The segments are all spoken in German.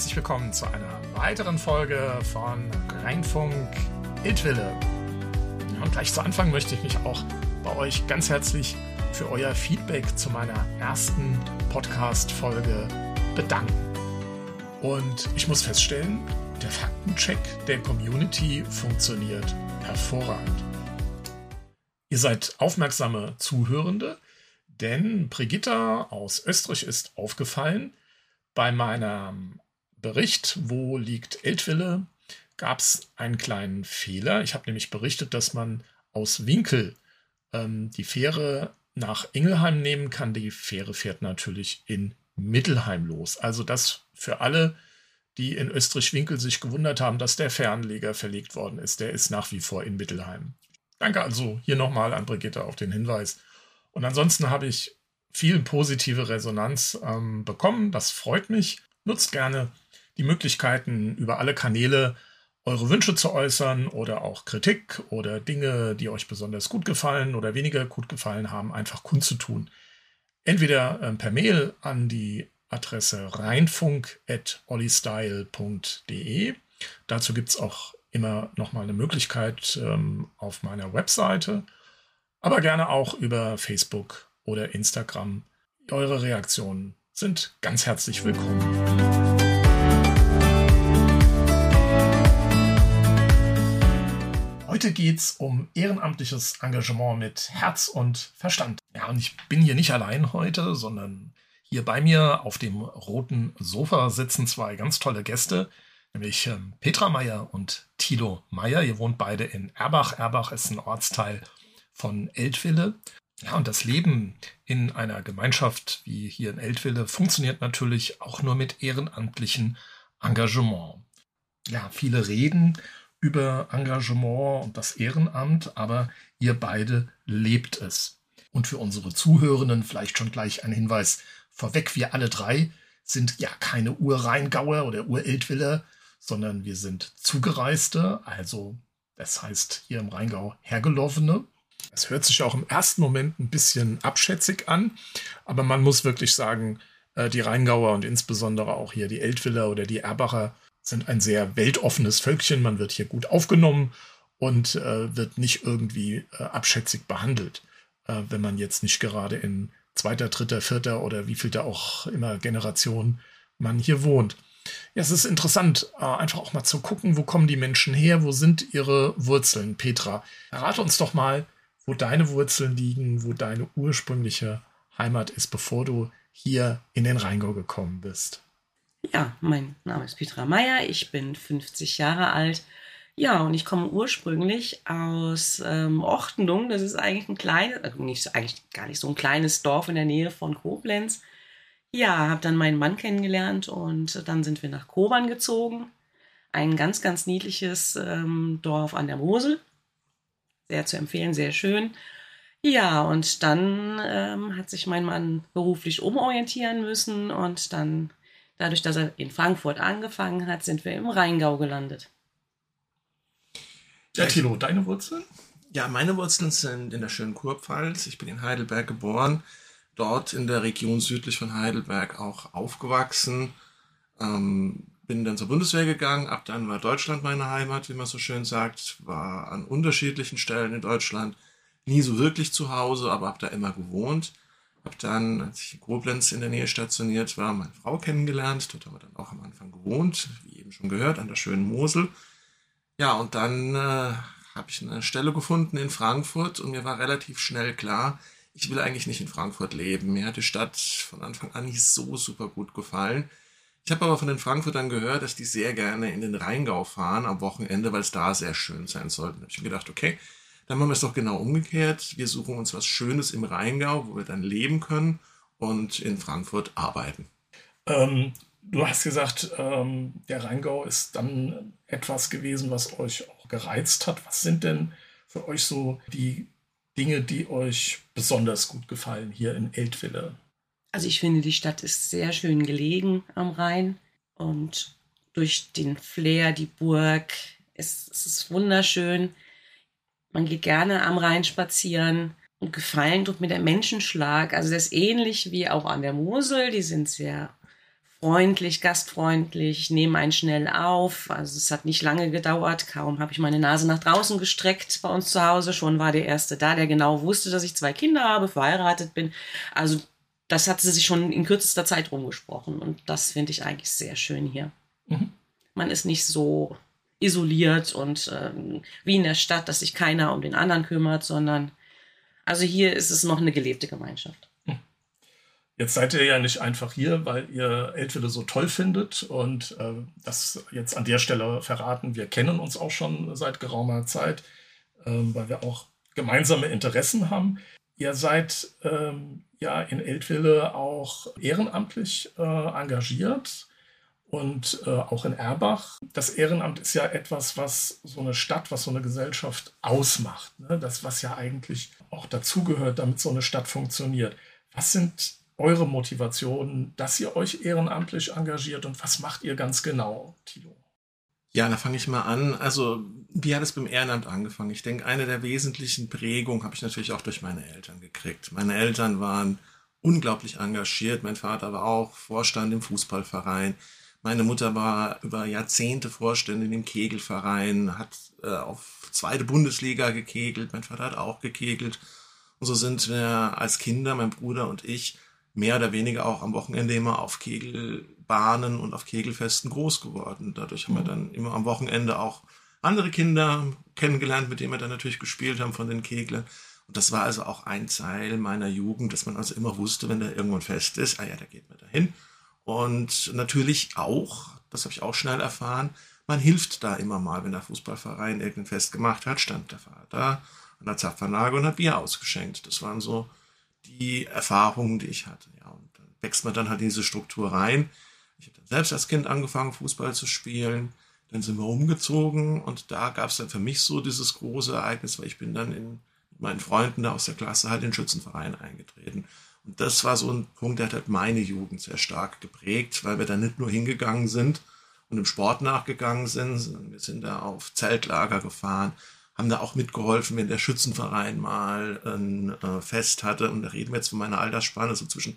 herzlich willkommen zu einer weiteren Folge von Rheinfunk Eltville. Ja, und gleich zu Anfang möchte ich mich auch bei euch ganz herzlich für euer Feedback zu meiner ersten Podcast-Folge bedanken. Und ich muss feststellen, der Faktencheck der Community funktioniert hervorragend. Ihr seid aufmerksame Zuhörende, denn Brigitta aus Österreich ist aufgefallen, bei meinem Bericht, wo liegt Eltville, gab es einen kleinen Fehler. Ich habe nämlich berichtet, dass man aus Winkel die Fähre nach Ingelheim nehmen kann. Die Fähre fährt natürlich in Mittelheim los. Also das für alle, die in Österreich-Winkel sich gewundert haben, dass der Fernleger verlegt worden ist. Der ist nach wie vor in Mittelheim. Danke also hier nochmal an Brigitta auf den Hinweis. Und ansonsten habe ich viel positive Resonanz bekommen. Das freut mich. Nutzt gerne die Möglichkeiten, über alle Kanäle eure Wünsche zu äußern oder auch Kritik oder Dinge, die euch besonders gut gefallen oder weniger gut gefallen haben, einfach kundzutun. Entweder per Mail an die Adresse rheinfunk@ollystyle.de. Dazu gibt es auch immer nochmal eine Möglichkeit auf meiner Webseite, aber gerne auch über Facebook oder Instagram. Eure Reaktionen sind ganz herzlich willkommen. Heute geht es um ehrenamtliches Engagement mit Herz und Verstand. Ja, und ich bin hier nicht allein heute, sondern hier bei mir auf dem roten Sofa sitzen zwei ganz tolle Gäste, nämlich Petra Meier und Thilo Meier. Ihr wohnt beide in Erbach. Erbach ist ein Ortsteil von Eltville. Ja, und das Leben in einer Gemeinschaft wie hier in Eltville funktioniert natürlich auch nur mit ehrenamtlichem Engagement. Ja, viele reden über Engagement und das Ehrenamt, aber ihr beide lebt es. Und für unsere Zuhörenden vielleicht schon gleich ein Hinweis vorweg. Wir alle drei sind ja keine Ur-Rheingauer oder Ur-Eltviller, sondern wir sind Zugereiste, also das heißt hier im Rheingau Hergelaufene. Es hört sich auch im ersten Moment ein bisschen abschätzig an, aber man muss wirklich sagen, die Rheingauer und insbesondere auch hier die Eltviller oder die Erbacher sind ein sehr weltoffenes Völkchen. Man wird hier gut aufgenommen und wird nicht irgendwie abschätzig behandelt, wenn man jetzt nicht gerade in zweiter, dritter, vierter oder wievielter auch immer Generation man hier wohnt. Ja, es ist interessant, einfach auch mal zu gucken, wo kommen die Menschen her, wo sind ihre Wurzeln. Petra, verrate uns doch mal, wo deine Wurzeln liegen, wo deine ursprüngliche Heimat ist, bevor du hier in den Rheingau gekommen bist. Ja, mein Name ist Petra Meier, ich bin 50 Jahre alt. Ja, und ich komme ursprünglich aus Ortendung. Das ist eigentlich ein kleines, eigentlich gar nicht so ein kleines Dorf in der Nähe von Koblenz. Ja, habe dann meinen Mann kennengelernt und dann sind wir nach Kobern gezogen. Ein ganz, ganz niedliches Dorf an der Mosel. Sehr zu empfehlen, sehr schön. Ja, und dann hat sich mein Mann beruflich umorientieren müssen und dann, dadurch, dass er in Frankfurt angefangen hat, sind wir im Rheingau gelandet. Ja, Thilo, deine Wurzeln? Ja, meine Wurzeln sind in der schönen Kurpfalz. Ich bin in Heidelberg geboren, dort in der Region südlich von Heidelberg auch aufgewachsen. Bin dann zur Bundeswehr gegangen, ab dann war Deutschland meine Heimat, wie man so schön sagt, war an unterschiedlichen Stellen in Deutschland nie so wirklich zu Hause, aber habe da immer gewohnt. Habe dann, als ich in Koblenz in der Nähe stationiert war, meine Frau kennengelernt, dort haben wir dann auch am Anfang gewohnt, wie eben schon gehört, an der schönen Mosel. Ja, und dann habe ich eine Stelle gefunden in Frankfurt und mir war relativ schnell klar, ich will eigentlich nicht in Frankfurt leben. Mir hat die Stadt von Anfang an nicht so super gut gefallen. Ich habe aber von den Frankfurtern gehört, dass die sehr gerne in den Rheingau fahren am Wochenende, weil es da sehr schön sein soll. Da habe ich mir gedacht, okay, dann machen wir es doch genau umgekehrt. Wir suchen uns was Schönes im Rheingau, wo wir dann leben können und in Frankfurt arbeiten. Du hast gesagt, der Rheingau ist dann etwas gewesen, was euch auch gereizt hat. Was sind denn für euch so die Dinge, die euch besonders gut gefallen hier in Eltville? Also ich finde, die Stadt ist sehr schön gelegen am Rhein und durch den Flair, die Burg, es ist wunderschön. Man geht gerne am Rhein spazieren und gefallen tut mir der Menschenschlag. Also das ist ähnlich wie auch an der Mosel, die sind sehr freundlich, gastfreundlich, nehmen einen schnell auf. Also es hat nicht lange gedauert. Kaum habe ich meine Nase nach draußen gestreckt bei uns zu Hause. Schon war der Erste da, der genau wusste, dass ich 2 Kinder habe, verheiratet bin. Also das hatte sich schon in kürzester Zeit rumgesprochen. Und das finde ich eigentlich sehr schön hier. Mhm. Man ist nicht so isoliert und wie in der Stadt, dass sich keiner um den anderen kümmert, sondern also hier ist es noch eine gelebte Gemeinschaft. Jetzt seid ihr ja nicht einfach hier, weil ihr Eltville so toll findet und das jetzt an der Stelle verraten. Wir kennen uns auch schon seit geraumer Zeit, weil wir auch gemeinsame Interessen haben. Ihr seid ja in Eltville auch ehrenamtlich engagiert und auch in Erbach. Das Ehrenamt ist ja etwas, was so eine Stadt, was so eine Gesellschaft ausmacht. Ne? Das, was ja eigentlich auch dazugehört, damit so eine Stadt funktioniert. Was sind eure Motivation, dass ihr euch ehrenamtlich engagiert und was macht ihr ganz genau, Thilo? Ja, da fange ich mal an. Also, wie hat es beim Ehrenamt angefangen? Ich denke, eine der wesentlichen Prägungen habe ich natürlich auch durch meine Eltern gekriegt. Meine Eltern waren unglaublich engagiert. Mein Vater war auch Vorstand im Fußballverein. Meine Mutter war über Jahrzehnte Vorständin im Kegelverein, hat auf 2. Bundesliga gekegelt. Mein Vater hat auch gekegelt. Und so sind wir als Kinder, mein Bruder und ich, mehr oder weniger auch am Wochenende immer auf Kegelbahnen und auf Kegelfesten groß geworden. Dadurch haben wir dann immer am Wochenende auch andere Kinder kennengelernt, mit denen wir dann natürlich gespielt haben von den Keglern. Und das war also auch ein Teil meiner Jugend, dass man also immer wusste, wenn da irgendwo ein Fest ist, ah ja, da geht man da hin. Und natürlich auch, das habe ich auch schnell erfahren, man hilft da immer mal, wenn der Fußballverein irgendein Fest gemacht hat, stand der Vater an der Zapfanlage und hat Bier ausgeschenkt. Das waren so die Erfahrungen, die ich hatte. Ja, und dann wächst man dann halt in diese Struktur rein. Ich habe dann selbst als Kind angefangen, Fußball zu spielen. Dann sind wir umgezogen und da gab es dann für mich so dieses große Ereignis, weil ich bin dann mit meinen Freunden da aus der Klasse halt in den Schützenverein eingetreten. Und das war so ein Punkt, der hat halt meine Jugend sehr stark geprägt, weil wir da nicht nur hingegangen sind und dem Sport nachgegangen sind, sondern wir sind da auf Zeltlager gefahren, haben da auch mitgeholfen, wenn der Schützenverein mal ein Fest hatte. Und da reden wir jetzt von meiner Altersspanne so zwischen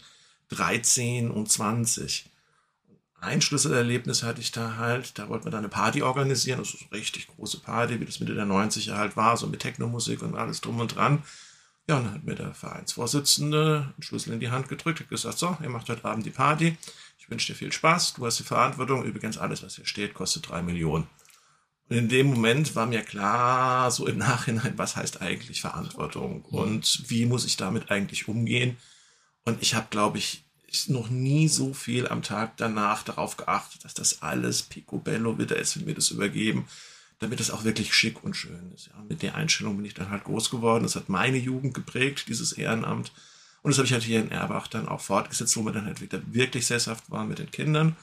13 und 20. Ein Schlüsselerlebnis hatte ich da halt, da wollten wir da eine Party organisieren, also so eine richtig große Party, wie das Mitte der 90er halt war, so mit Techno-Musik und alles drum und dran. Ja, und dann hat mir der Vereinsvorsitzende einen Schlüssel in die Hand gedrückt, hat gesagt, so, ihr macht heute Abend die Party, ich wünsche dir viel Spaß, du hast die Verantwortung, übrigens alles, was hier steht, kostet 3 Millionen. Und in dem Moment war mir klar, so im Nachhinein, was heißt eigentlich Verantwortung und wie muss ich damit eigentlich umgehen. Und ich habe, glaube ich, noch nie so viel am Tag danach darauf geachtet, dass das alles picobello wieder ist, wenn wir das übergeben, damit es auch wirklich schick und schön ist. Ja, mit der Einstellung bin ich dann halt groß geworden. Das hat meine Jugend geprägt, dieses Ehrenamt. Und das habe ich halt hier in Erbach dann auch fortgesetzt, wo wir dann halt wieder wirklich sesshaft waren mit den Kindern.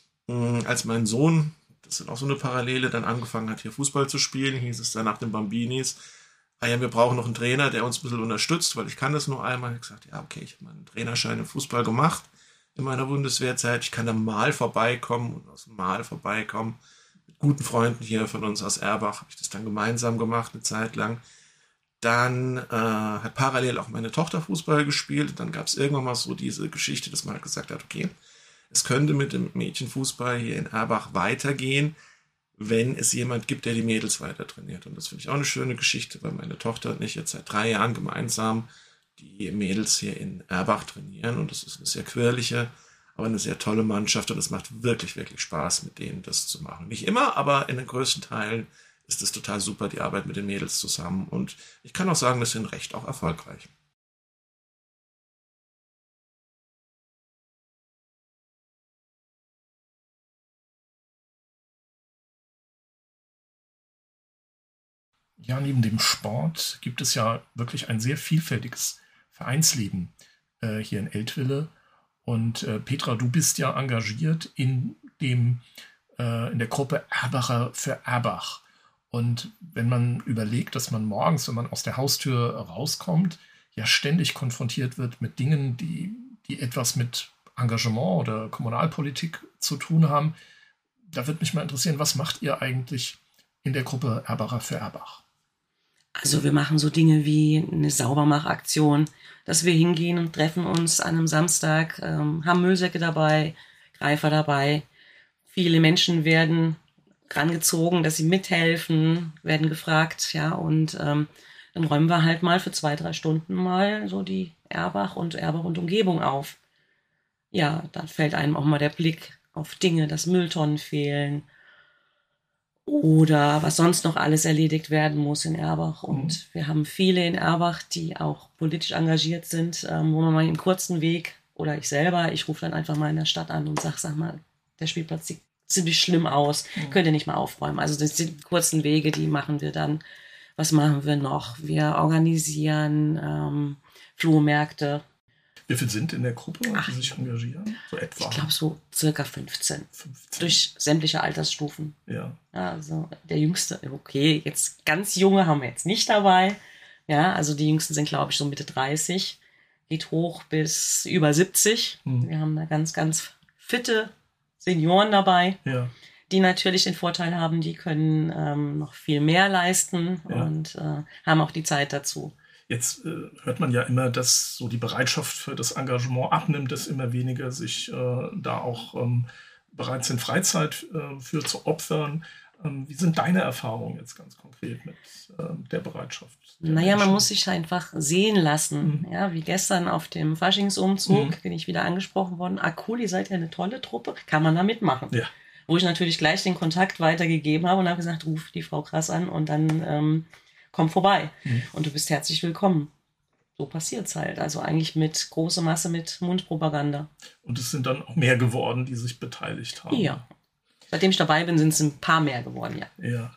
Als mein Sohn, das ist auch so eine Parallele, dann angefangen hat, hier Fußball zu spielen, hieß es dann nach den Bambinis, ah ja, wir brauchen noch einen Trainer, der uns ein bisschen unterstützt, weil ich kann das nur einmal. Ich habe gesagt, ja, okay, ich habe meinen Trainerschein im Fußball gemacht in meiner Bundeswehrzeit. Ich kann da mal vorbeikommen und aus dem Mal vorbeikommen. Mit guten Freunden hier von uns aus Erbach habe ich das dann gemeinsam gemacht, eine Zeit lang. Dann hat parallel auch meine Tochter Fußball gespielt. Dann gab es irgendwann mal so diese Geschichte, dass man halt gesagt hat, okay, es könnte mit dem Mädchenfußball hier in Erbach weitergehen, wenn es jemand gibt, der die Mädels weiter trainiert. Und das finde ich auch eine schöne Geschichte, weil meine Tochter und ich jetzt seit 3 Jahren gemeinsam die Mädels hier in Erbach trainieren. Und das ist eine sehr quirlige, aber eine sehr tolle Mannschaft. Und es macht wirklich, wirklich Spaß, mit denen das zu machen. Nicht immer, aber in den größten Teilen ist es total super, die Arbeit mit den Mädels zusammen. Und ich kann auch sagen, wir sind recht auch erfolgreich. Ja, neben dem Sport gibt es ja wirklich ein sehr vielfältiges Vereinsleben hier in Eltville. Und Petra, du bist ja engagiert in der Gruppe Erbacher für Erbach. Und wenn man überlegt, dass man morgens, wenn man aus der Haustür rauskommt, ja ständig konfrontiert wird mit Dingen, die etwas mit Engagement oder Kommunalpolitik zu tun haben, da würde mich mal interessieren, was macht ihr eigentlich in der Gruppe Erbacher für Erbach? Also wir machen so Dinge wie eine Saubermachaktion, dass wir hingehen und treffen uns an einem Samstag, haben Müllsäcke dabei, Eifer dabei. Viele Menschen werden rangezogen, dass sie mithelfen, werden gefragt, ja, und dann räumen wir halt mal für 2-3 Stunden mal so die Erbach und Umgebung auf. Ja, dann fällt einem auch mal der Blick auf Dinge, dass Mülltonnen fehlen oder was sonst noch alles erledigt werden muss in Erbach. Und wir haben viele in Erbach, die auch politisch engagiert sind, wo man mal einen kurzen Weg, oder ich rufe dann einfach mal in der Stadt an und sag mal, der Spielplatz sieht ziemlich schlimm aus, könnt ihr nicht mal aufräumen. Also das sind die kurzen Wege, die machen wir dann. Was machen wir noch? Wir organisieren Flohmärkte. Wie viele sind in der Gruppe, die sich engagieren? So etwa? Ich glaube so circa 15. Durch sämtliche Altersstufen. Ja. Also der Jüngste, okay, jetzt ganz junge haben wir jetzt nicht dabei. Ja, also die Jüngsten sind, glaube ich, so Mitte 30. Geht hoch bis über 70. Wir haben da ganz, ganz fitte Senioren dabei, die natürlich den Vorteil haben, die können noch viel mehr leisten und haben auch die Zeit dazu. Jetzt hört man ja immer, dass so die Bereitschaft für das Engagement abnimmt, dass immer weniger sich da auch bereit sind, Freizeit für zu opfern. Wie sind deine Erfahrungen jetzt ganz konkret mit der Bereitschaft? Naja, man muss sich einfach sehen lassen. Ja, wie gestern auf dem Faschingsumzug bin ich wieder angesprochen worden. Ah, cool, ihr seid ja eine tolle Truppe. Kann man da mitmachen? Ja. Wo ich natürlich gleich den Kontakt weitergegeben habe und habe gesagt, ruf die Frau Krass an und dann komm vorbei. Und du bist herzlich willkommen. So passiert's halt. Also eigentlich mit großer Masse mit Mundpropaganda. Und es sind dann auch mehr geworden, die sich beteiligt haben. Ja. Seitdem ich dabei bin, sind es ein paar mehr geworden, ja. Ja.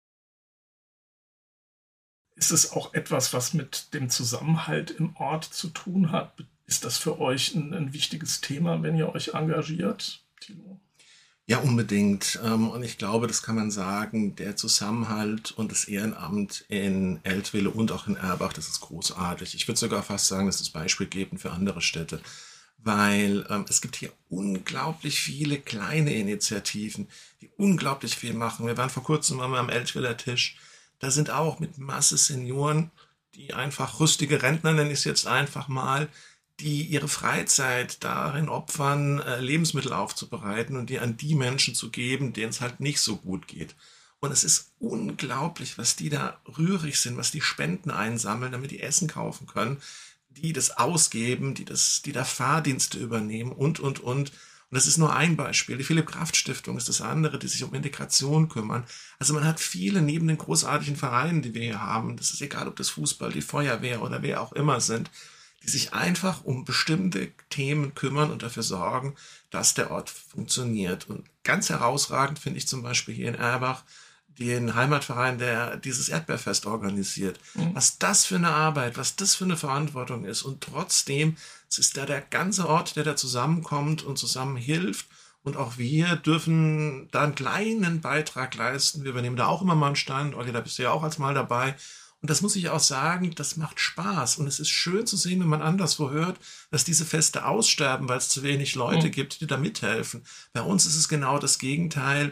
Ist es auch etwas, was mit dem Zusammenhalt im Ort zu tun hat? Ist das für euch ein wichtiges Thema, wenn ihr euch engagiert, Thilo? Ja, unbedingt. Und ich glaube, das kann man sagen, der Zusammenhalt und das Ehrenamt in Eltville und auch in Erbach, das ist großartig. Ich würde sogar fast sagen, das ist beispielgebend für andere Städte. Weil es gibt hier unglaublich viele kleine Initiativen, die unglaublich viel machen. Wir waren vor kurzem mal am Eltviller Tisch. Da sind auch mit Masse Senioren, die einfach rüstige Rentner, nenne ich es jetzt einfach mal, die ihre Freizeit darin opfern, Lebensmittel aufzubereiten und die an die Menschen zu geben, denen es halt nicht so gut geht. Und es ist unglaublich, was die da rührig sind, was die Spenden einsammeln, damit die Essen kaufen können, die das ausgeben, die da Fahrdienste übernehmen und. Und das ist nur ein Beispiel. Die Philipp-Kraft-Stiftung ist das andere, die sich um Integration kümmern. Also man hat viele neben den großartigen Vereinen, die wir hier haben, das ist egal, ob das Fußball, die Feuerwehr oder wer auch immer sind, die sich einfach um bestimmte Themen kümmern und dafür sorgen, dass der Ort funktioniert. Und ganz herausragend finde ich zum Beispiel hier in Erbach den Heimatverein, der dieses Erdbeerfest organisiert. Was das für eine Arbeit, was das für eine Verantwortung ist. Und trotzdem ist da der ganze Ort, der da zusammenkommt und zusammen hilft. Und auch wir dürfen da einen kleinen Beitrag leisten. Wir übernehmen da auch immer mal einen Stand. Olli, da bist du ja auch als Mal dabei. Und das muss ich auch sagen, das macht Spaß. Und es ist schön zu sehen, wenn man anderswo hört, dass diese Feste aussterben, weil es zu wenig Leute gibt, die da mithelfen. Bei uns ist es genau das Gegenteil.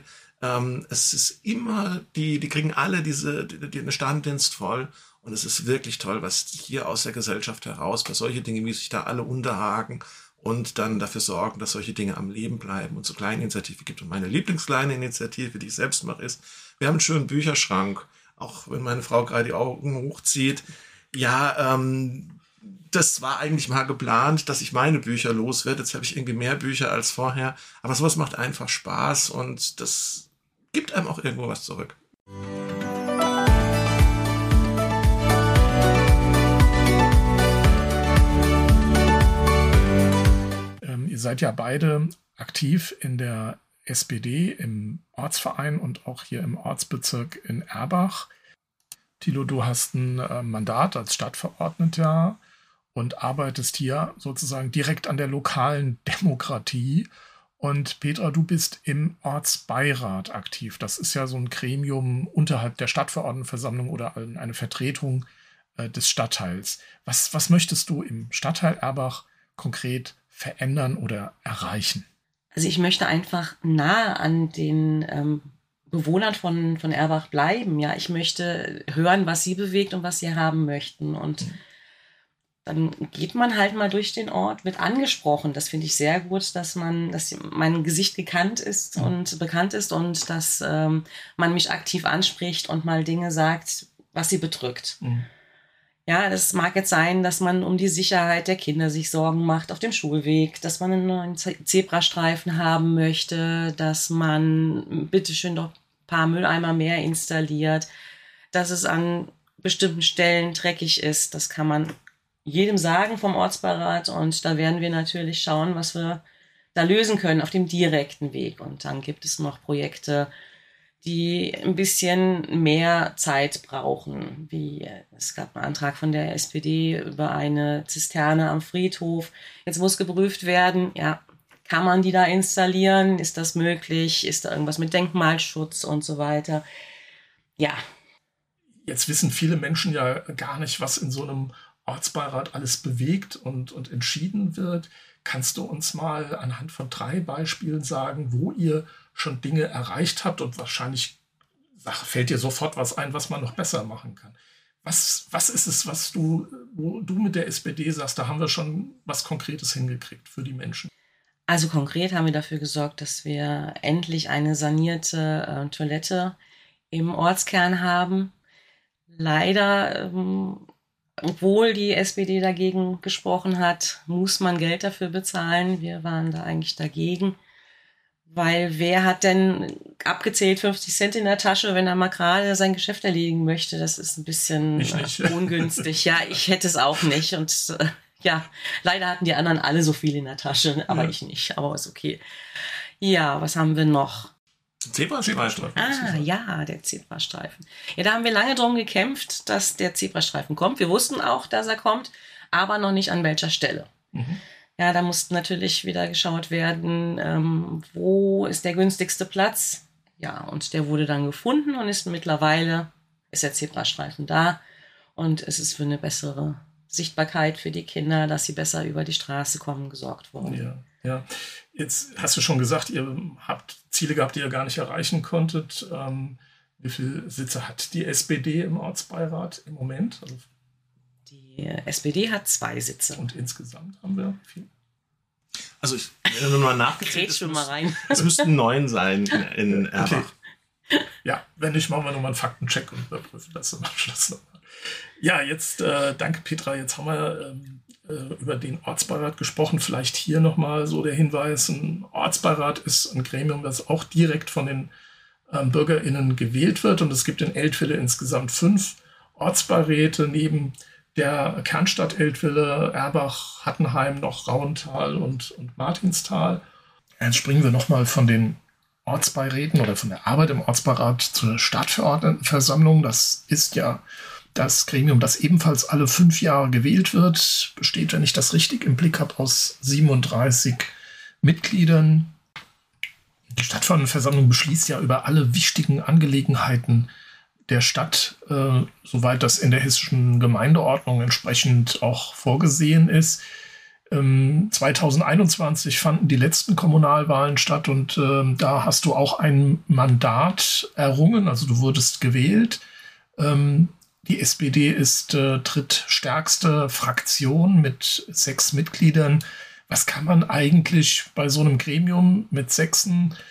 Es ist immer, die kriegen alle den Standdienst voll. Und es ist wirklich toll, was hier aus der Gesellschaft heraus, bei solche Dinge, wie sich da alle unterhaken und dann dafür sorgen, dass solche Dinge am Leben bleiben und so kleine Initiativen gibt. Und meine Lieblingskleine Initiative, die ich selbst mache, ist, wir haben einen schönen Bücherschrank. Auch wenn meine Frau gerade die Augen hochzieht. Ja, das war eigentlich mal geplant, dass ich meine Bücher loswerde. Jetzt habe ich irgendwie mehr Bücher als vorher. Aber sowas macht einfach Spaß und das gibt einem auch irgendwo was zurück. Ihr seid ja beide aktiv in der SPD, im Ortsverein und auch hier im Ortsbezirk in Erbach. Thilo, du hast ein Mandat als Stadtverordneter und arbeitest hier sozusagen direkt an der lokalen Demokratie. Und Petra, du bist im Ortsbeirat aktiv. Das ist ja so ein Gremium unterhalb der Stadtverordnetenversammlung oder eine Vertretung des Stadtteils. Was möchtest du im Stadtteil Erbach konkret verändern oder erreichen? Also ich möchte einfach nahe an den Bewohnern von Erbach bleiben. Ja, ich möchte hören, was sie bewegt und was sie haben möchten. Und dann geht man halt mal durch den Ort, wird angesprochen. Das finde ich sehr gut, dass mein Gesicht gekannt ist und bekannt ist und dass man mich aktiv anspricht und mal Dinge sagt, was sie bedrückt. Mhm. Ja, das mag jetzt sein, dass man um die Sicherheit der Kinder sich Sorgen macht auf dem Schulweg, dass man einen neuen Zebrastreifen haben möchte, dass man bitteschön doch ein paar Mülleimer mehr installiert, dass es an bestimmten Stellen dreckig ist. Das kann man jedem sagen vom Ortsbeirat und da werden wir natürlich schauen, was wir da lösen können auf dem direkten Weg. Und dann gibt es noch Projekte, die ein bisschen mehr Zeit brauchen. Wie es gab einen Antrag von der SPD über eine Zisterne am Friedhof. Jetzt muss geprüft werden, ja, kann man die da installieren? Ist das möglich? Ist da irgendwas mit Denkmalschutz und so weiter? Ja. Jetzt wissen viele Menschen ja gar nicht, was in so einem Ortsbeirat alles bewegt und entschieden wird. Kannst du uns mal anhand von 3 Beispielen sagen, wo ihr schon Dinge erreicht habt und wahrscheinlich fällt dir sofort was ein, was man noch besser machen kann. Was ist es, wo du mit der SPD sagst, da haben wir schon was Konkretes hingekriegt für die Menschen? Also konkret haben wir dafür gesorgt, dass wir endlich eine sanierte Toilette im Ortskern haben. Leider, obwohl die SPD dagegen gesprochen hat, muss man Geld dafür bezahlen. Wir waren da eigentlich dagegen. Weil wer hat denn abgezählt 50 Cent in der Tasche, wenn er mal gerade sein Geschäft erledigen möchte? Das ist ein bisschen ungünstig. Ja, ich hätte es auch nicht. Und ja, leider hatten die anderen alle so viel in der Tasche, aber ich nicht. Aber ist okay. Ja, was haben wir noch? Zebrastreifen. Ja, der Zebrastreifen. Ja, da haben wir lange drum gekämpft, dass der Zebrastreifen kommt. Wir wussten auch, dass er kommt, aber noch nicht an welcher Stelle. Mhm. Ja, da musste natürlich wieder geschaut werden, wo ist der günstigste Platz. Ja, und der wurde dann gefunden und mittlerweile ist der Zebrastreifen da. Und es ist für eine bessere Sichtbarkeit für die Kinder, dass sie besser über die Straße kommen, gesorgt worden. Ja. Jetzt hast du schon gesagt, ihr habt Ziele gehabt, die ihr gar nicht erreichen konntet. Wie viele Sitze hat die SPD im Ortsbeirat im Moment? Also die SPD hat 2 Sitze. Und insgesamt haben wir viel? Also ich habe nur mal nachgezählt. Es müssten 9 sein in Erbach. Okay. Ja, wenn nicht, machen wir nochmal einen Faktencheck und überprüfen das am Schluss nochmal. Ja, jetzt danke Petra, jetzt haben wir über den Ortsbeirat gesprochen. Vielleicht hier nochmal so der Hinweis, ein Ortsbeirat ist ein Gremium, das auch direkt von den BürgerInnen gewählt wird und es gibt in Eltville insgesamt 5 Ortsbeiräte neben der Kernstadt Eltville, Erbach, Hattenheim, noch Rauental und Martinstal. Jetzt springen wir nochmal von den Ortsbeiräten oder von der Arbeit im Ortsbeirat zur Stadtverordnetenversammlung. Das ist ja das Gremium, das ebenfalls alle 5 Jahre gewählt wird, besteht, wenn ich das richtig im Blick habe, aus 37 Mitgliedern. Die Stadtverordnetenversammlung beschließt ja über alle wichtigen Angelegenheiten der Stadt, soweit das in der hessischen Gemeindeordnung entsprechend auch vorgesehen ist. 2021 fanden die letzten Kommunalwahlen statt und da hast du auch ein Mandat errungen, also du wurdest gewählt. Die SPD ist drittstärkste Fraktion mit 6 Mitgliedern. Was kann man eigentlich bei so einem Gremium mit 6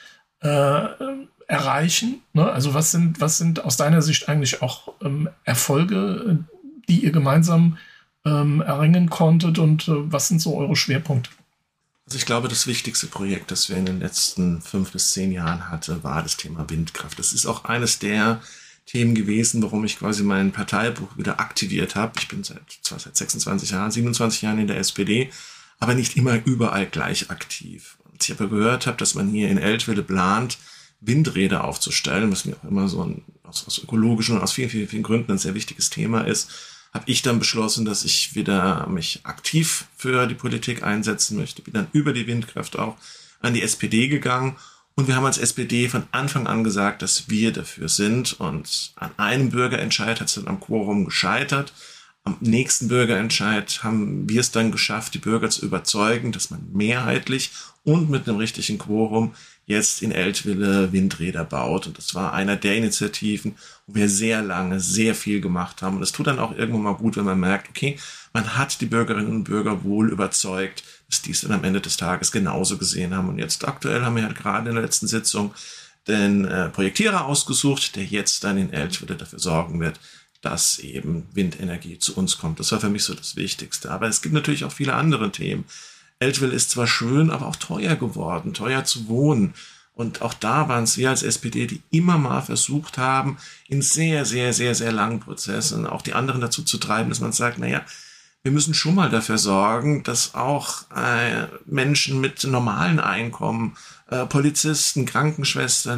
erreichen? Ne? Also was sind aus deiner Sicht eigentlich auch Erfolge, die ihr gemeinsam erringen konntet und was sind so eure Schwerpunkte? Also ich glaube, das wichtigste Projekt, das wir in den letzten 5 bis 10 Jahren hatten, war das Thema Windkraft. Das ist auch eines der Themen gewesen, warum ich quasi mein Parteibuch wieder aktiviert habe. Ich bin seit 26 Jahren, 27 Jahren in der SPD, aber nicht immer überall gleich aktiv. Und ich aber gehört habe, dass man hier in Eltville plant, Windräder aufzustellen, was mir auch immer so aus ökologischen und aus vielen, vielen, vielen Gründen ein sehr wichtiges Thema ist, habe ich dann beschlossen, dass ich wieder mich aktiv für die Politik einsetzen möchte. Bin dann über die Windkraft auch an die SPD gegangen und wir haben als SPD von Anfang an gesagt, dass wir dafür sind und an einem Bürgerentscheid hat es dann am Quorum gescheitert. Am nächsten Bürgerentscheid haben wir es dann geschafft, die Bürger zu überzeugen, dass man mehrheitlich und mit einem richtigen Quorum jetzt in Eltville Windräder baut. Und das war einer der Initiativen, wo wir sehr lange sehr viel gemacht haben. Und es tut dann auch irgendwann mal gut, wenn man merkt, okay, man hat die Bürgerinnen und Bürger wohl überzeugt, dass die es dann am Ende des Tages genauso gesehen haben. Und jetzt aktuell haben wir halt gerade in der letzten Sitzung den Projektierer ausgesucht, der jetzt dann in Eltville dafür sorgen wird, dass eben Windenergie zu uns kommt. Das war für mich so das Wichtigste. Aber es gibt natürlich auch viele andere Themen. Eltville ist zwar schön, aber auch teuer geworden, teuer zu wohnen. Und auch da waren es wir als SPD, die immer mal versucht haben, in sehr, sehr, sehr, sehr langen Prozessen auch die anderen dazu zu treiben, dass man sagt, naja, wir müssen schon mal dafür sorgen, dass auch Menschen mit normalen Einkommen, Polizisten, Krankenschwestern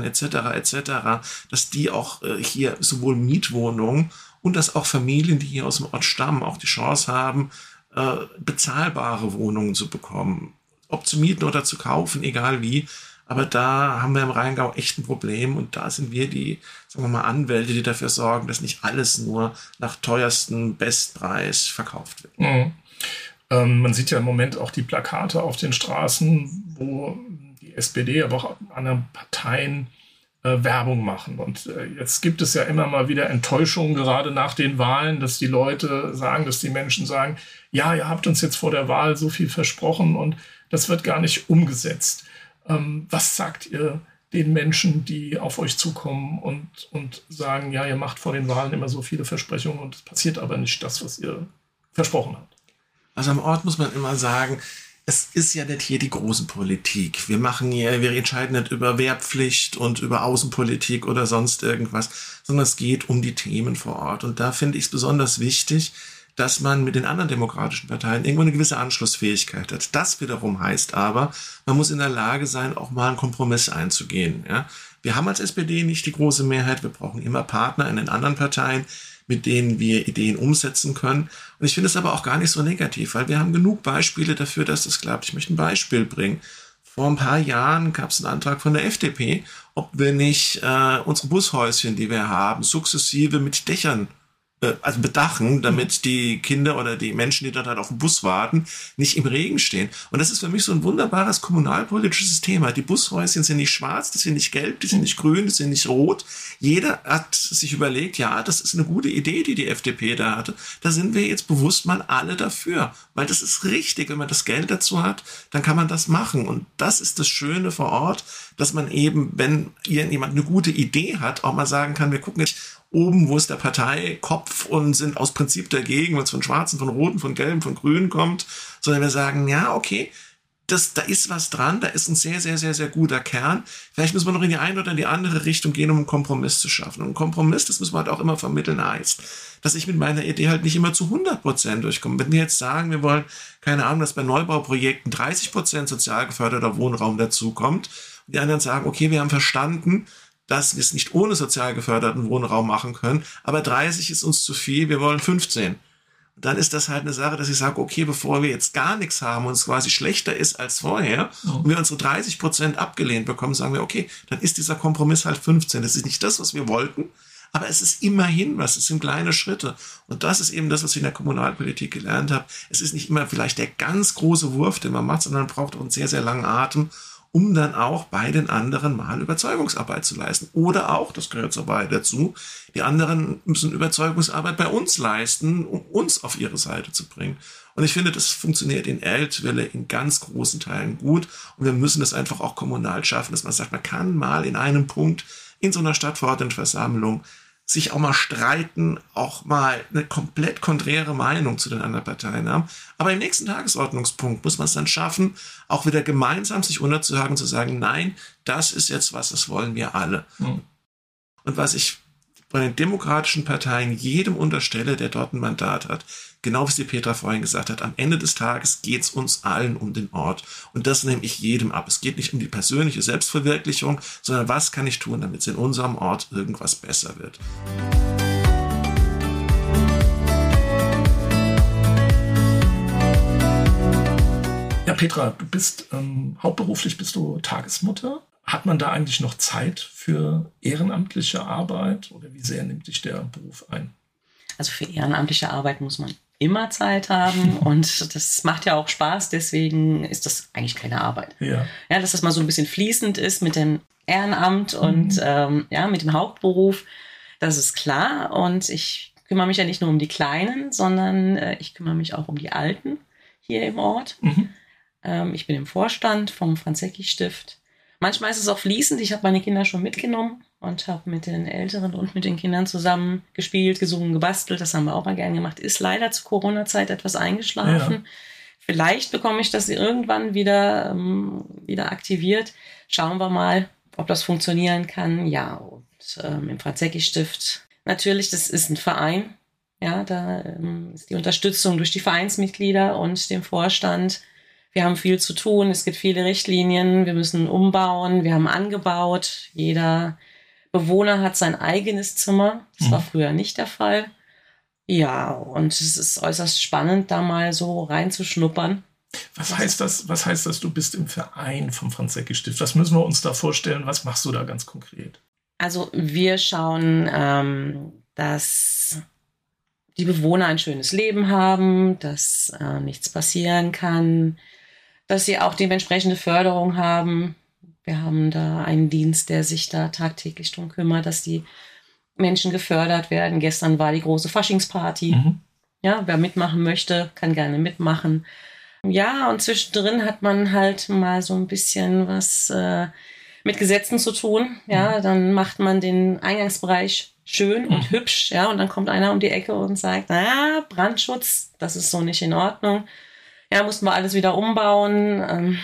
etc., dass die auch hier sowohl Mietwohnungen und dass auch Familien, die hier aus dem Ort stammen, auch die Chance haben, bezahlbare Wohnungen zu bekommen. Ob zu mieten oder zu kaufen, egal wie. Aber da haben wir im Rheingau echt ein Problem und da sind wir die, sagen wir mal, Anwälte, die dafür sorgen, dass nicht alles nur nach teuerstem Bestpreis verkauft wird. Mhm. Man sieht ja im Moment auch die Plakate auf den Straßen, wo die SPD, aber auch andere Parteien Werbung machen. Und jetzt gibt es ja immer mal wieder Enttäuschungen, gerade nach den Wahlen, dass die Leute sagen, dass die Menschen sagen, ja, ihr habt uns jetzt vor der Wahl so viel versprochen und das wird gar nicht umgesetzt. Was sagt ihr den Menschen, die auf euch zukommen und sagen, ja, ihr macht vor den Wahlen immer so viele Versprechungen und es passiert aber nicht das, was ihr versprochen habt? Also am Ort muss man immer sagen, es ist ja nicht hier die große Politik. Wir entscheiden nicht über Wehrpflicht und über Außenpolitik oder sonst irgendwas, sondern es geht um die Themen vor Ort. Und da finde ich es besonders wichtig, dass man mit den anderen demokratischen Parteien irgendwo eine gewisse Anschlussfähigkeit hat. Das wiederum heißt aber, man muss in der Lage sein, auch mal einen Kompromiss einzugehen. Ja? Wir haben als SPD nicht die große Mehrheit. Wir brauchen immer Partner in den anderen Parteien, mit denen wir Ideen umsetzen können. Und ich finde es aber auch gar nicht so negativ, weil wir haben genug Beispiele dafür, dass das klappt. Ich möchte ein Beispiel bringen. Vor ein paar Jahren gab es einen Antrag von der FDP, ob wir nicht unsere Bushäuschen, die wir haben, sukzessive mit Dächern bedachen, damit die Kinder oder die Menschen, die dort halt auf den Bus warten, nicht im Regen stehen. Und das ist für mich so ein wunderbares kommunalpolitisches Thema. Die Bushäuschen sind nicht schwarz, die sind nicht gelb, die sind nicht grün, die sind nicht rot. Jeder hat sich überlegt, ja, das ist eine gute Idee, die die FDP da hatte. Da sind wir jetzt bewusst mal alle dafür. Weil das ist richtig, wenn man das Geld dazu hat, dann kann man das machen. Und das ist das Schöne vor Ort, dass man eben, wenn jemand eine gute Idee hat, auch mal sagen kann, wir gucken jetzt oben, wo ist der Parteikopf und sind aus Prinzip dagegen, wenn es von Schwarzen, von Roten, von Gelben, von Grünen kommt, sondern wir sagen, ja, okay, da ist was dran, da ist ein sehr, sehr, sehr, sehr guter Kern. Vielleicht müssen wir noch in die eine oder in die andere Richtung gehen, um einen Kompromiss zu schaffen. Und ein Kompromiss, das müssen wir halt auch immer vermitteln, heißt, dass ich mit meiner Idee halt nicht immer zu 100% durchkomme. Wenn wir jetzt sagen, wir wollen, keine Ahnung, dass bei Neubauprojekten 30% sozial geförderter Wohnraum dazukommt, und die anderen sagen, okay, wir haben verstanden, dass wir es nicht ohne sozial geförderten Wohnraum machen können, aber 30 ist uns zu viel, wir wollen 15. Und dann ist das halt eine Sache, dass ich sage, okay, bevor wir jetzt gar nichts haben und es quasi schlechter ist als vorher und wir unsere 30% abgelehnt bekommen, sagen wir, okay, dann ist dieser Kompromiss halt 15. Das ist nicht das, was wir wollten, aber es ist immerhin was, es sind kleine Schritte. Und das ist eben das, was ich in der Kommunalpolitik gelernt habe. Es ist nicht immer vielleicht der ganz große Wurf, den man macht, sondern man braucht auch einen sehr, sehr langen Atem, um dann auch bei den anderen mal Überzeugungsarbeit zu leisten. Oder auch, das gehört zur Wahrheit dazu, die anderen müssen Überzeugungsarbeit bei uns leisten, um uns auf ihre Seite zu bringen. Und ich finde, das funktioniert in Eltville in ganz großen Teilen gut. Und wir müssen das einfach auch kommunal schaffen, dass man sagt, man kann mal in einem Punkt in so einer Stadtverordnetenversammlung sich auch mal streiten, auch mal eine komplett konträre Meinung zu den anderen Parteien haben. Aber im nächsten Tagesordnungspunkt muss man es dann schaffen, auch wieder gemeinsam sich unterzuhaken und zu sagen, nein, das ist jetzt was, das wollen wir alle. Mhm. Und was ich bei den demokratischen Parteien jedem unterstelle, der dort ein Mandat hat, genau wie es die Petra vorhin gesagt hat, am Ende des Tages geht es uns allen um den Ort. Und das nehme ich jedem ab. Es geht nicht um die persönliche Selbstverwirklichung, sondern was kann ich tun, damit es in unserem Ort irgendwas besser wird. Ja, Petra, du bist hauptberuflich bist du Tagesmutter. Hat man da eigentlich noch Zeit für ehrenamtliche Arbeit oder wie sehr nimmt dich der Beruf ein? Also für ehrenamtliche Arbeit muss man immer Zeit haben und das macht ja auch Spaß, deswegen ist das eigentlich keine Arbeit. Ja. Ja, dass das mal so ein bisschen fließend ist mit dem Ehrenamt und mit dem Hauptberuf, das ist klar. Und ich kümmere mich ja nicht nur um die Kleinen, sondern ich kümmere mich auch um die Alten hier im Ort. Ich bin im Vorstand vom Franzecki-Stift. Manchmal ist es auch fließend. Ich habe meine Kinder schon mitgenommen und habe mit den Älteren und mit den Kindern zusammen gespielt, gesungen, gebastelt. Das haben wir auch mal gern gemacht. Ist leider zur Corona-Zeit etwas eingeschlafen. Ja. Vielleicht bekomme ich das irgendwann wieder aktiviert. Schauen wir mal, ob das funktionieren kann. Ja, und im Franzecki-Stift natürlich, das ist ein Verein. Ja, da ist die Unterstützung durch die Vereinsmitglieder und den Vorstand. Wir haben viel zu tun, es gibt viele Richtlinien, wir müssen umbauen, wir haben angebaut. Jeder Bewohner hat sein eigenes Zimmer. Das war früher nicht der Fall. Ja, und es ist äußerst spannend, da mal so reinzuschnuppern. Was heißt das, du bist im Verein vom Franzecki-Stift? Was müssen wir uns da vorstellen? Was machst du da ganz konkret? Also wir schauen, dass die Bewohner ein schönes Leben haben, dass nichts passieren kann, dass sie auch dementsprechende Förderung haben. Wir haben da einen Dienst, der sich da tagtäglich drum kümmert, dass die Menschen gefördert werden. Gestern war die große Faschingsparty. Ja, wer mitmachen möchte, kann gerne mitmachen. Ja, und zwischendrin hat man halt mal so ein bisschen was mit Gesetzen zu tun. Ja, dann macht man den Eingangsbereich schön und hübsch. Ja, und dann kommt einer um die Ecke und sagt, Brandschutz, das ist so nicht in Ordnung. Ja, mussten wir alles wieder umbauen.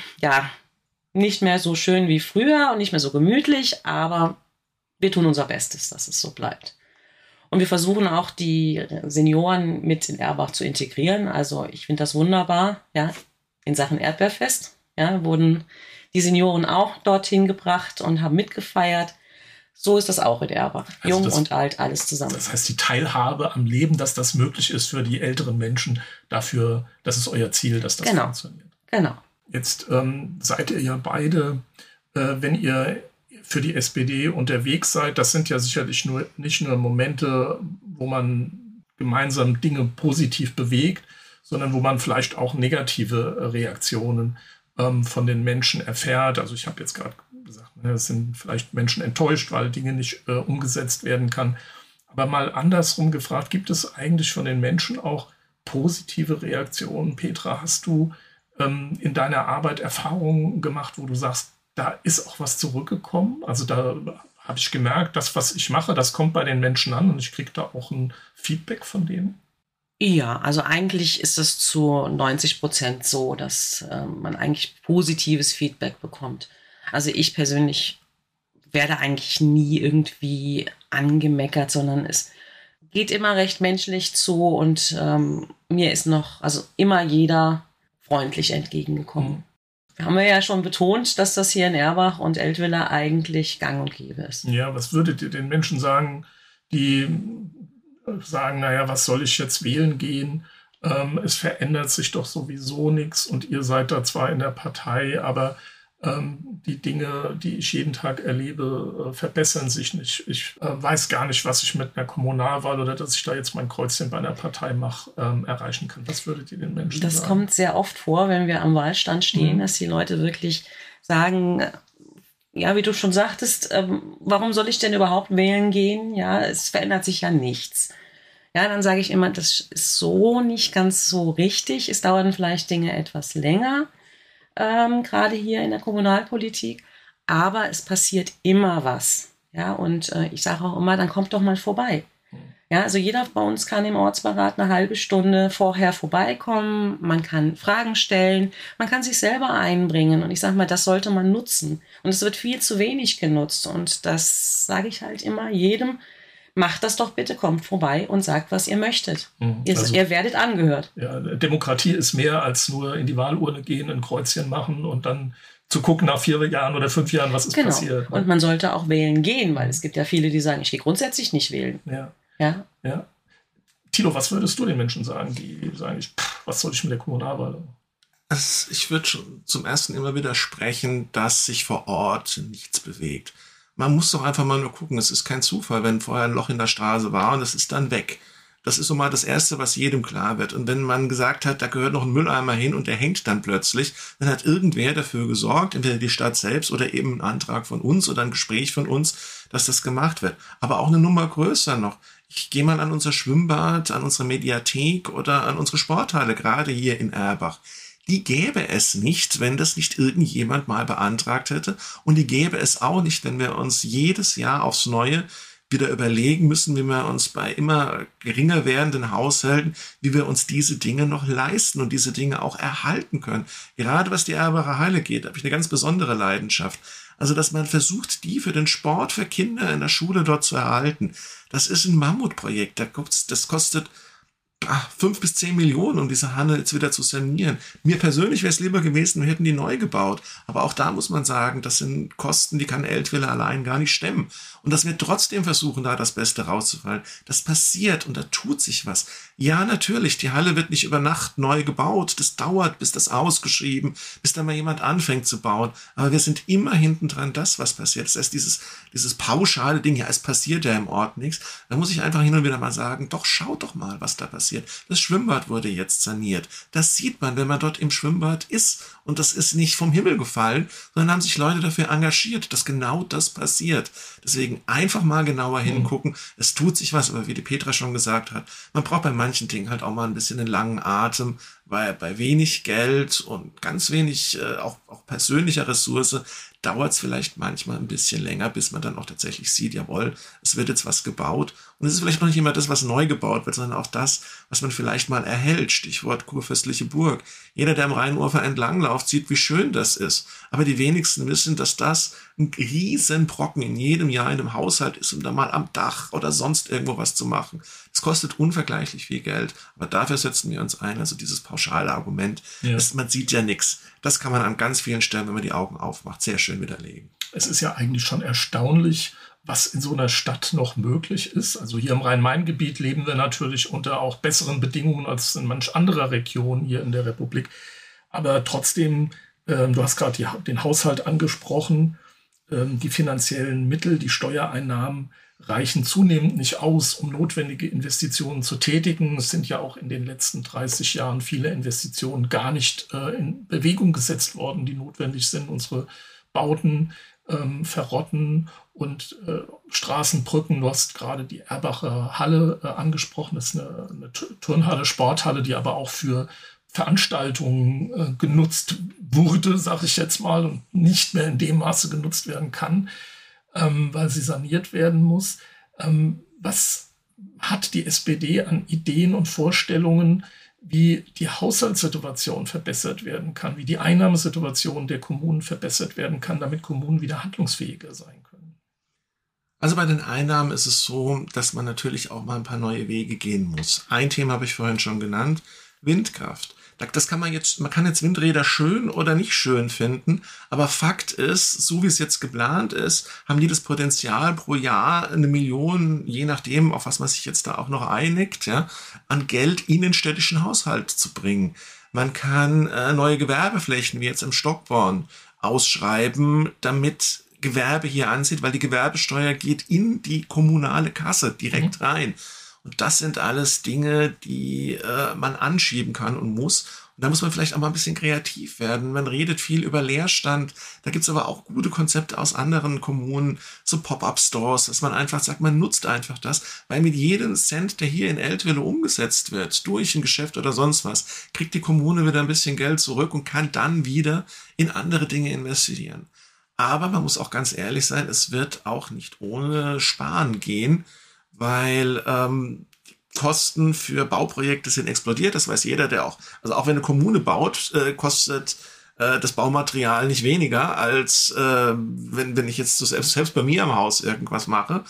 Nicht mehr so schön wie früher und nicht mehr so gemütlich, aber wir tun unser Bestes, dass es so bleibt. Und wir versuchen auch, die Senioren mit in Erbach zu integrieren. Also ich finde das wunderbar. Ja, in Sachen Erdbeerfest wurden die Senioren auch dorthin gebracht und haben mitgefeiert. So ist das auch in Erbach. Also Jung und alt, alles zusammen. Das heißt, die Teilhabe am Leben, dass das möglich ist für die älteren Menschen, dafür, das ist euer Ziel, dass das funktioniert. Genau. Jetzt seid ihr ja beide, wenn ihr für die SPD unterwegs seid, das sind ja sicherlich nicht nur Momente, wo man gemeinsam Dinge positiv bewegt, sondern wo man vielleicht auch negative Reaktionen von den Menschen erfährt. Also ich habe jetzt gerade gesagt, es sind vielleicht Menschen enttäuscht, weil Dinge nicht umgesetzt werden kann. Aber mal andersrum gefragt, gibt es eigentlich von den Menschen auch positive Reaktionen? Petra, hast du in deiner Arbeit Erfahrungen gemacht, wo du sagst, da ist auch was zurückgekommen? Also da habe ich gemerkt, das, was ich mache, das kommt bei den Menschen an und ich kriege da auch ein Feedback von denen. Ja, also eigentlich ist es zu 90% so, dass man eigentlich positives Feedback bekommt. Also ich persönlich werde eigentlich nie irgendwie angemeckert, sondern es geht immer recht menschlich zu und mir ist immer jeder freundlich entgegengekommen. Haben wir ja schon betont, dass das hier in Erbach und Eltvilla eigentlich gang und gäbe ist. Ja, was würdet ihr den Menschen sagen, die sagen, naja, was soll ich jetzt wählen gehen? Es verändert sich doch sowieso nichts und ihr seid da zwar in der Partei, aber die Dinge, die ich jeden Tag erlebe, verbessern sich nicht. Ich weiß gar nicht, was ich mit einer Kommunalwahl oder dass ich da jetzt mein Kreuzchen bei einer Partei mache, erreichen kann. Was würdet ihr den Menschen sagen? Das kommt sehr oft vor, wenn wir am Wahlstand stehen, dass die Leute wirklich sagen, ja, wie du schon sagtest, warum soll ich denn überhaupt wählen gehen? Ja, es verändert sich ja nichts. Ja, dann sage ich immer, das ist so nicht ganz so richtig. Es dauern vielleicht Dinge etwas länger. Gerade hier in der Kommunalpolitik, aber es passiert immer was. Ja, und ich sage auch immer, dann kommt doch mal vorbei. Ja, also jeder bei uns kann im Ortsbeirat eine halbe Stunde vorher vorbeikommen, man kann Fragen stellen, man kann sich selber einbringen und ich sage mal, das sollte man nutzen. Und es wird viel zu wenig genutzt und das sage ich halt immer jedem, macht das doch bitte, kommt vorbei und sagt, was ihr möchtet. Ihr werdet angehört. Ja, Demokratie ist mehr als nur in die Wahlurne gehen, ein Kreuzchen machen und dann zu gucken nach 4 Jahren oder 5 Jahren, was ist passiert. Und man sollte auch wählen gehen, weil es gibt ja viele, die sagen, ich gehe grundsätzlich nicht wählen. Ja. Thilo, was würdest du den Menschen sagen, die sagen, was soll ich mit der Kommunalwahl? Ich würde schon zum ersten immer widersprechen, dass sich vor Ort nichts bewegt. Man muss doch einfach mal nur gucken, es ist kein Zufall, wenn vorher ein Loch in der Straße war und es ist dann weg. Das ist so mal das Erste, was jedem klar wird. Und wenn man gesagt hat, da gehört noch ein Mülleimer hin und der hängt dann plötzlich, dann hat irgendwer dafür gesorgt, entweder die Stadt selbst oder eben ein Antrag von uns oder ein Gespräch von uns, dass das gemacht wird. Aber auch eine Nummer größer noch. Ich gehe mal an unser Schwimmbad, an unsere Mediathek oder an unsere Sporthalle, gerade hier in Erbach. Die gäbe es nicht, wenn das nicht irgendjemand mal beantragt hätte. Und die gäbe es auch nicht, wenn wir uns jedes Jahr aufs Neue wieder überlegen müssen, wie wir uns bei immer geringer werdenden Haushalten, wie wir uns diese Dinge noch leisten und diese Dinge auch erhalten können. Gerade was die Erbacher Halle geht, habe ich eine ganz besondere Leidenschaft. Also, dass man versucht, die für den Sport für Kinder in der Schule dort zu erhalten. Das ist ein Mammutprojekt. Das kostet 5 bis 10 Millionen, um diese Halle jetzt wieder zu sanieren. Mir persönlich wäre es lieber gewesen, wir hätten die neu gebaut. Aber auch da muss man sagen, das sind Kosten, die kann Eltville allein gar nicht stemmen. Und dass wir trotzdem versuchen, da das Beste rauszufallen. Das passiert und da tut sich was. Ja, natürlich, die Halle wird nicht über Nacht neu gebaut. Das dauert, bis das ausgeschrieben, bis da mal jemand anfängt zu bauen. Aber wir sind immer hinten dran, das, was passiert. Das heißt, dieses pauschale Ding, ja, es passiert ja im Ort nichts. Da muss ich einfach hin und wieder mal sagen, doch, schaut doch mal, was da passiert. Das Schwimmbad wurde jetzt saniert. Das sieht man, wenn man dort im Schwimmbad ist. Und das ist nicht vom Himmel gefallen, sondern haben sich Leute dafür engagiert, dass genau das passiert. Deswegen einfach mal genauer hingucken. Es tut sich was, aber wie die Petra schon gesagt hat, man braucht bei manchen Dingen halt auch mal ein bisschen einen langen Atem, weil bei wenig Geld und ganz wenig auch persönlicher Ressource dauert es vielleicht manchmal ein bisschen länger, bis man dann auch tatsächlich sieht, jawohl, es wird jetzt was gebaut. Und es ist vielleicht noch nicht immer das, was neu gebaut wird, sondern auch das, was man vielleicht mal erhält. Stichwort Kurfürstliche Burg. Jeder, der am Rheinufer entlangläuft, sieht, wie schön das ist. Aber die wenigsten wissen, dass das ein Riesenbrocken in jedem Jahr in einem Haushalt ist, um da mal am Dach oder sonst irgendwo was zu machen. Es kostet unvergleichlich viel Geld, aber dafür setzen wir uns ein. Also dieses pauschale Argument, man sieht ja nichts. Das kann man an ganz vielen Stellen, wenn man die Augen aufmacht, sehr schön widerlegen. Es ist ja eigentlich schon erstaunlich, was in so einer Stadt noch möglich ist. Also hier im Rhein-Main-Gebiet leben wir natürlich unter auch besseren Bedingungen als in manch anderer Region hier in der Republik. Aber trotzdem, du hast gerade den Haushalt angesprochen, die finanziellen Mittel, die Steuereinnahmen reichen zunehmend nicht aus, um notwendige Investitionen zu tätigen. Es sind ja auch in den letzten 30 Jahren viele Investitionen gar nicht in Bewegung gesetzt worden, die notwendig sind. Unsere Bauten verrotten und Straßen, Brücken. Du hast gerade die Erbacher Halle angesprochen. Das ist eine Turnhalle, Sporthalle, die aber auch für Veranstaltungen genutzt wurde, sage ich jetzt mal, und nicht mehr in dem Maße genutzt werden kann, weil sie saniert werden muss. Was hat die SPD an Ideen und Vorstellungen, wie die Haushaltssituation verbessert werden kann, wie die Einnahmesituation der Kommunen verbessert werden kann, damit Kommunen wieder handlungsfähiger sein können? Also bei den Einnahmen ist es so, dass man natürlich auch mal ein paar neue Wege gehen muss. Ein Thema habe ich vorhin schon genannt, Windkraft. Man kann jetzt Windräder schön oder nicht schön finden, aber Fakt ist, so wie es jetzt geplant ist, haben die das Potenzial pro Jahr 1 Million, je nachdem, auf was man sich jetzt da auch noch einigt, ja, an Geld in den städtischen Haushalt zu bringen. Man kann neue Gewerbeflächen, wie jetzt im Stockborn, ausschreiben, damit Gewerbe hier anzieht, weil die Gewerbesteuer geht in die kommunale Kasse direkt rein. Und das sind alles Dinge, die man anschieben kann und muss. Und da muss man vielleicht auch mal ein bisschen kreativ werden. Man redet viel über Leerstand. Da gibt's aber auch gute Konzepte aus anderen Kommunen, so Pop-up-Stores, dass man einfach sagt, man nutzt einfach das, weil mit jedem Cent, der hier in Eltville umgesetzt wird, durch ein Geschäft oder sonst was, kriegt die Kommune wieder ein bisschen Geld zurück und kann dann wieder in andere Dinge investieren. Aber man muss auch ganz ehrlich sein, es wird auch nicht ohne Sparen gehen, weil Kosten für Bauprojekte sind explodiert. Das weiß jeder, also auch wenn eine Kommune baut, kostet das Baumaterial nicht weniger, als wenn ich jetzt selbst bei mir am Haus irgendwas mache.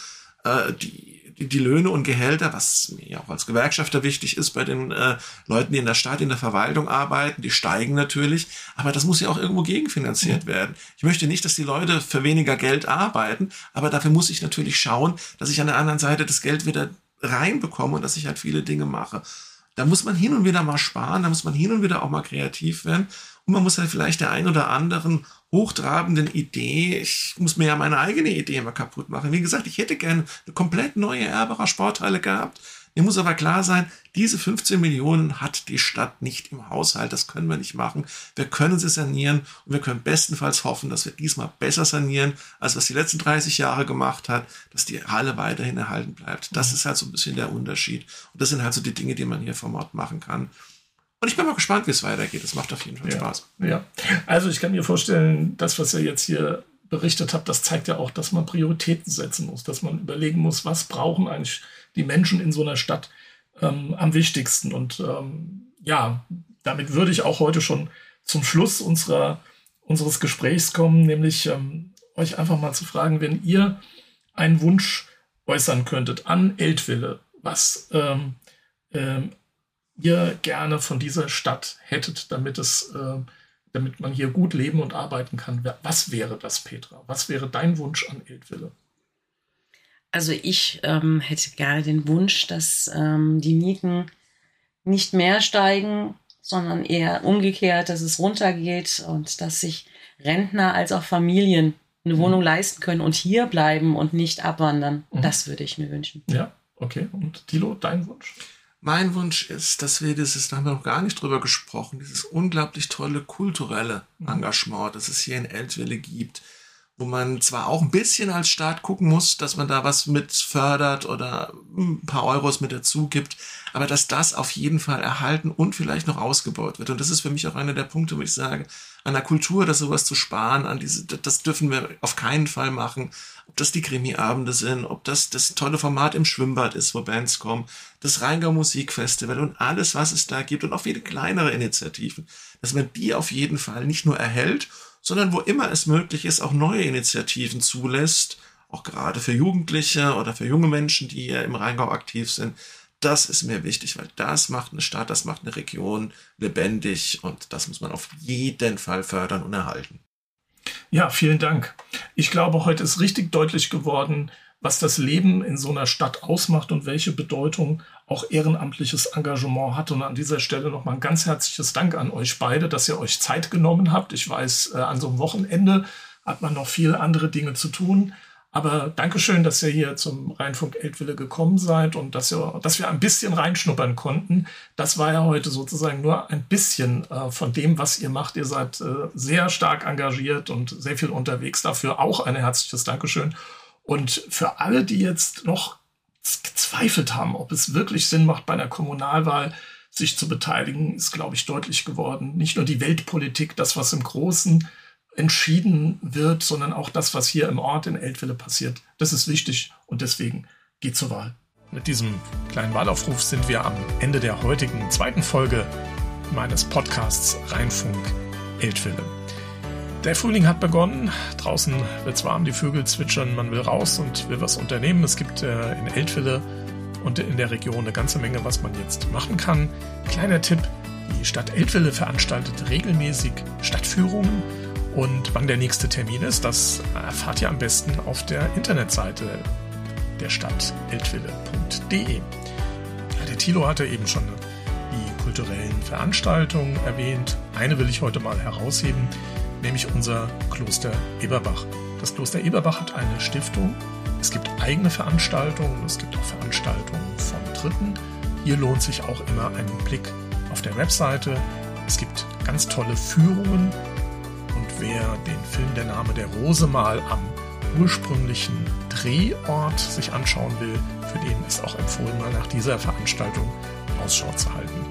Die Löhne und Gehälter, was mir ja auch als Gewerkschafter wichtig ist, bei den Leuten, die in der Stadt, in der Verwaltung arbeiten, die steigen natürlich, aber das muss ja auch irgendwo gegenfinanziert werden. Ich möchte nicht, dass die Leute für weniger Geld arbeiten, aber dafür muss ich natürlich schauen, dass ich an der anderen Seite das Geld wieder reinbekomme und dass ich halt viele Dinge mache. Da muss man hin und wieder mal sparen, da muss man hin und wieder auch mal kreativ werden und man muss halt vielleicht der ein oder anderen hochtrabenden Idee, ich muss mir ja meine eigene Idee mal kaputt machen. Wie gesagt, ich hätte gerne eine komplett neue Erbacher Sporthalle gehabt. Mir muss aber klar sein, diese 15 Millionen hat die Stadt nicht im Haushalt. Das können wir nicht machen. Wir können sie sanieren und wir können bestenfalls hoffen, dass wir diesmal besser sanieren, als was die letzten 30 Jahre gemacht hat, dass die Halle weiterhin erhalten bleibt. Das ist halt so ein bisschen der Unterschied. Und das sind halt so die Dinge, die man hier vor Ort machen kann. Und ich bin mal gespannt, wie es weitergeht. Das macht auf jeden Fall Spaß. Ja, also ich kann mir vorstellen, das, was ihr jetzt hier berichtet habt, das zeigt ja auch, dass man Prioritäten setzen muss, dass man überlegen muss, was brauchen eigentlich die Menschen in so einer Stadt am wichtigsten. Und damit würde ich auch heute schon zum Schluss unseres Gesprächs kommen, nämlich euch einfach mal zu fragen, wenn ihr einen Wunsch äußern könntet an Eltville, was ihr gerne von dieser Stadt hättet, damit man hier gut leben und arbeiten kann. Was wäre das, Petra? Was wäre dein Wunsch an Eltville? Also ich hätte gerne den Wunsch, dass die Mieten nicht mehr steigen, sondern eher umgekehrt, dass es runtergeht und dass sich Rentner als auch Familien eine Wohnung leisten können und hier bleiben und nicht abwandern. Das würde ich mir wünschen. Ja, okay. Und Thilo, dein Wunsch? Mein Wunsch ist, dass wir da haben wir noch gar nicht drüber gesprochen, dieses unglaublich tolle kulturelle Engagement, das es hier in Eltville gibt, wo man zwar auch ein bisschen als Staat gucken muss, dass man da was mit fördert oder ein paar Euros mit dazu gibt, aber dass das auf jeden Fall erhalten und vielleicht noch ausgebaut wird. Und das ist für mich auch einer der Punkte, wo ich sage, an der Kultur, das sowas zu sparen, das dürfen wir auf keinen Fall machen. Ob das die Krimi-Abende sind, ob das tolle Format im Schwimmbad ist, wo Bands kommen, das Rheingau Musikfestival und alles, was es da gibt und auch viele kleinere Initiativen, dass man die auf jeden Fall nicht nur erhält, sondern wo immer es möglich ist, auch neue Initiativen zulässt, auch gerade für Jugendliche oder für junge Menschen, die hier im Rheingau aktiv sind. Das ist mir wichtig, weil das macht eine Stadt, das macht eine Region lebendig und das muss man auf jeden Fall fördern und erhalten. Ja, vielen Dank. Ich glaube, heute ist richtig deutlich geworden, was das Leben in so einer Stadt ausmacht und welche Bedeutung auch ehrenamtliches Engagement hat. Und an dieser Stelle nochmal ein ganz herzliches Dank an euch beide, dass ihr euch Zeit genommen habt. Ich weiß, an so einem Wochenende hat man noch viele andere Dinge zu tun. Aber Dankeschön, dass ihr hier zum Rheinfunk Eltville gekommen seid und dass wir ein bisschen reinschnuppern konnten. Das war ja heute sozusagen nur ein bisschen von dem, was ihr macht. Ihr seid sehr stark engagiert und sehr viel unterwegs. Dafür auch ein herzliches Dankeschön. Und für alle, die jetzt noch gezweifelt haben, ob es wirklich Sinn macht, bei einer Kommunalwahl sich zu beteiligen, ist, glaube ich, deutlich geworden. Nicht nur die Weltpolitik, das, was im Großen entschieden wird, sondern auch das, was hier im Ort in Eltville passiert. Das ist wichtig und deswegen geht zur Wahl. Mit diesem kleinen Wahlaufruf sind wir am Ende der heutigen zweiten Folge meines Podcasts Rheinfunk Eltville. Der Frühling hat begonnen, draußen wird's warm, die Vögel zwitschern, man will raus und will was unternehmen. Es gibt in Eltville und in der Region eine ganze Menge, was man jetzt machen kann. Kleiner Tipp, die Stadt Eltville veranstaltet regelmäßig Stadtführungen. Und wann der nächste Termin ist, das erfahrt ihr am besten auf der Internetseite der Stadt eltville.de. Ja, der Thilo hatte eben schon die kulturellen Veranstaltungen erwähnt. Eine will ich heute mal herausheben, nämlich unser Kloster Eberbach. Das Kloster Eberbach hat eine Stiftung. Es gibt eigene Veranstaltungen, es gibt auch Veranstaltungen von Dritten. Hier lohnt sich auch immer ein Blick auf der Webseite. Es gibt ganz tolle Führungen. Und wer den Film Der Name der Rose mal am ursprünglichen Drehort sich anschauen will, für den ist auch empfohlen, mal nach dieser Veranstaltung Ausschau zu halten.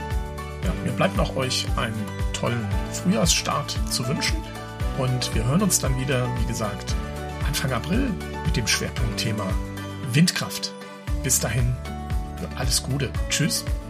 Ja, mir bleibt noch euch einen tollen Frühjahrsstart zu wünschen und wir hören uns dann wieder, wie gesagt, Anfang April mit dem Schwerpunktthema Windkraft. Bis dahin, alles Gute. Tschüss.